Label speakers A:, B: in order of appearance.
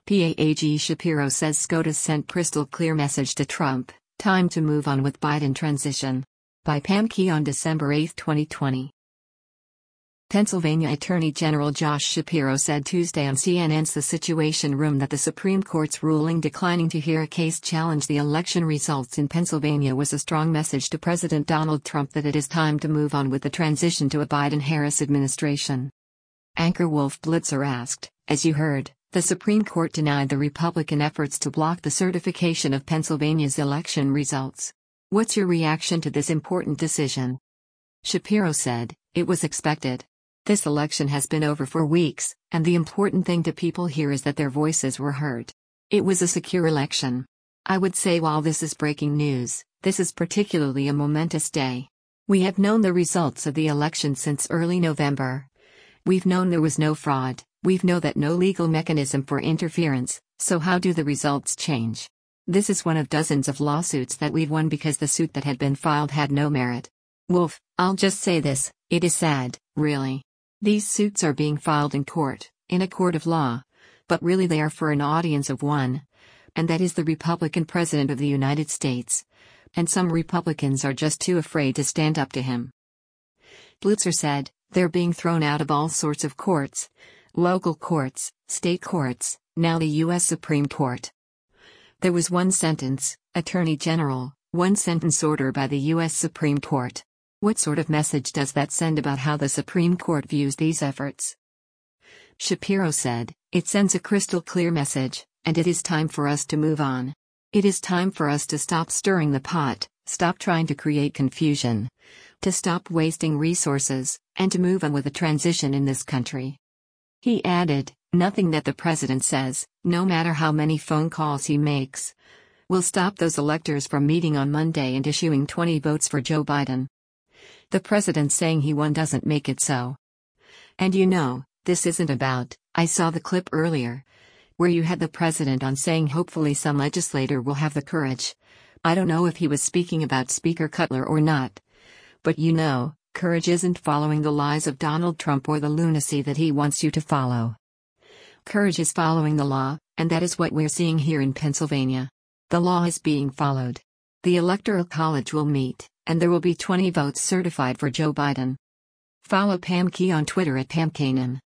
A: PAAG Shapiro says SCOTUS sent crystal clear message to Trump, time to move on with Biden transition. By Pam Key on December 8, 2020. Pennsylvania Attorney General Josh Shapiro said Tuesday on CNN's The Situation Room that the Supreme Court's ruling declining to hear a case challenge the election results in Pennsylvania was a strong message to President Donald Trump that it is time to move on with the transition to a Biden-Harris administration. Anchor Wolf Blitzer asked, as you heard, the Supreme Court denied the Republican efforts to block the certification of Pennsylvania's election results. What's your reaction to this important decision? Shapiro said, it was expected. This election has been over for weeks, and the important thing to people here is that their voices were heard. It was a secure election. I would say while this is breaking news, this is particularly a momentous day. We have known the results of the election since early November. We've known there was no fraud, we've known that no legal mechanism for interference, so how do the results change? This is one of dozens of lawsuits that we've won because the suit that had been filed had no merit. Wolf, I'll just say this, it is sad, really. These suits are being filed in court, in a court of law. But really they are for an audience of one. And that is the Republican President of the United States. And some Republicans are just too afraid to stand up to him. Blitzer said, they're being thrown out of all sorts of courts. Local courts, state courts, now the U.S. Supreme Court. There was one sentence, Attorney General, one sentence order by the U.S. Supreme Court. What sort of message does that send about how the Supreme Court views these efforts? Shapiro said, it sends a crystal clear message, and it is time for us to move on. It is time for us to stop stirring the pot, stop trying to create confusion, to stop wasting resources, and to move on with a transition in this country. He added, nothing that the president says, no matter how many phone calls he makes, will stop those electors from meeting on Monday and issuing 20 votes for Joe Biden. The president saying he won doesn't make it so. And you know, this isn't about, I saw the clip earlier, where you had the president on saying hopefully some legislator will have the courage. I don't know if he was speaking about Speaker Cutler or not. But you know, courage isn't following the lies of Donald Trump or the lunacy that he wants you to follow. Courage is following the law, and that is what we're seeing here in Pennsylvania. The law is being followed. The Electoral College will meet, and there will be 20 votes certified for Joe Biden. Follow Pam Key on Twitter at PamKanan.